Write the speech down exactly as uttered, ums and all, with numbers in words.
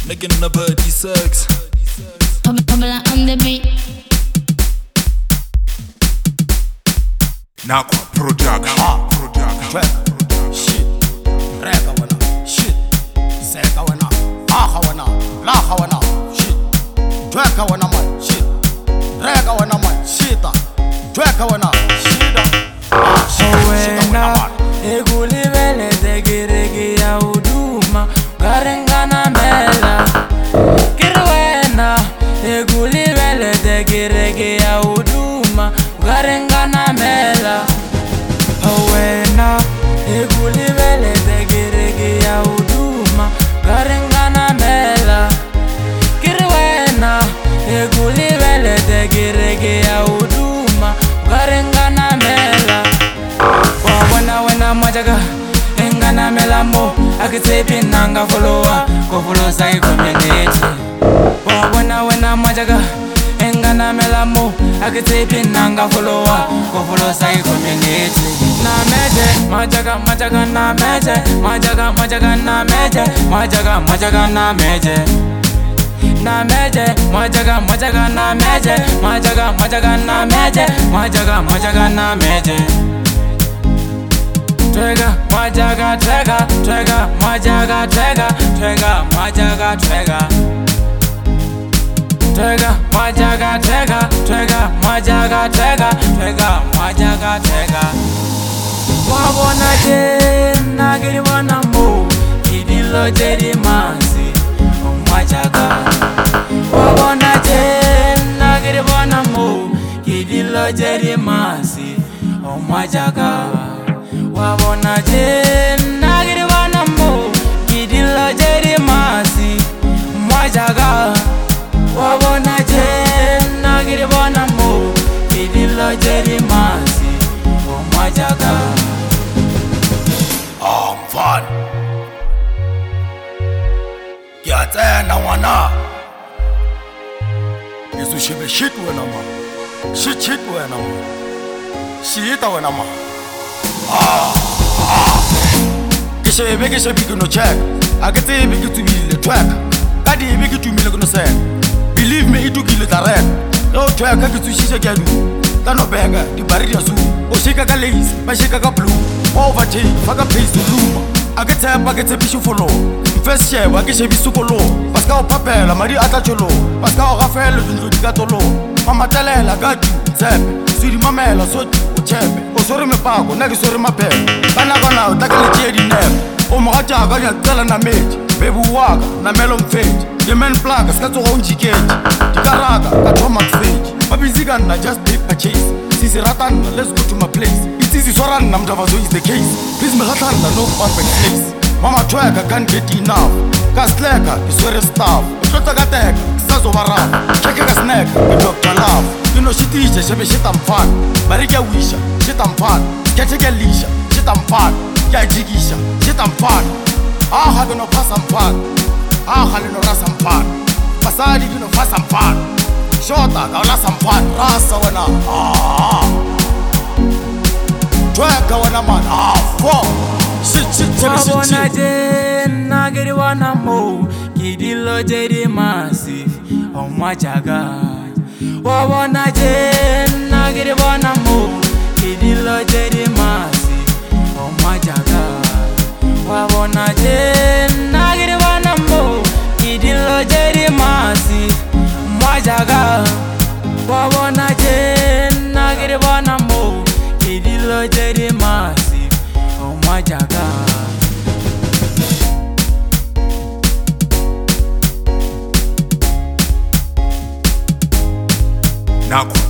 Making a birdie sex. Pamela on the beat. Nakwa production. Ah, production. Track. Shit. Reka wana. Shit. Zeka wana. Aha wana. Laha wana. Shit. Dreka wana man. Shit. Reka wana man. Shita. Dreka wana. Shida. Ah, shit. Shita wana man. Egulivele tegirigi ya uduma garengana mela kirwena egulivele tegirigi ya uduma garengana mela awena egulivele tegirigi ya uduma garengana mela kirwena egulivele tegirigi ya uduma garengana mela wawena wena majaga engana melamo akitepi nanga followa ko follow sai community wawena wena majaga engana melamo akitepi nanga followa ko follow sai community na meje majaga majaga na meje majaga majaga na meje majaga majaga na meje na meje majaga majaga na meje majaga majaga na meje majaga majaga na meje Trigger, majaga, trigger, trigger, majaga, trigger, trigger, majaga, trigger. Trigger, majaga, trigger, trigger, majaga, trigger, trigger, majaga, trigger. Wabona je, nagiri wana mo, idilo jedi mansi, majaga. Wabona je, nagiri wana mo, idilo jedi mansi, majaga. Wabona je nagiri wana mo kidilo jeri masi majaga wabona je nagiri wana mo kidilo jeri masi majaga I'm fun. Kiatena wana. Yesu shibe shit wena ma. Shit shit wena ma. Shita wena ma. Ah, ah. Kishe bege she big no check. I get a big to be the track. I did big to me like no say. Believe me, it to kill the red. No track, I get to see again. Tano bega, the barrier zoo. O shika ka lace, my shika ka blue. Over tea, fuck a place to loom. I get a bucket a piece of follow. First share, I get a piece of follow. Pascal Papel, Maria Atacholo. Pascal Rafael, the Gatolo. Mama Talela, got you, Zeb. Sweetie Mamela, so chepe. Osori me pago, nagi sori mape. Bana gona utakale jedi nem. O moja ganya tela na meji. Bebu waga na melon fage. Yemen plaga skato onji cage. Tikaraga katoma fage. Mabiziga na just paper chase. Sisi ratan, let's go to my place. It's easy soran na mjavazo is the case. Please me ratan na no perfect place. Mama twega can't get enough. Kasleka iswere staff. Utlota gateka kisazo baraf. Cheke ka snack, doctor love. You know she teacher, she be shit I'm fun. Mariga wisha, shit I'm fun. Catch a lisha, shit I'm fun. Ya jigisha, shit I'm fun. Ah, had no pass I'm fun. Ah, had no ras I'm fun. Pasadi you know pass I'm fun. Shota, gaula I'm fun. Rasa wana. Ah. Draka wana man. Ah, fuck. Shit, shit, shit, shit, shit. Wabona je nagiri wana mo kidilo jedi massive oh majaga. Wabona je nagiri wana mo kidilo jedi massive oh majaga. Wabona je nagiri wana mo kidilo jedi massive majaga. Wabona je nagiri wana mo kidilo jedi massive oh majaga. Nakwa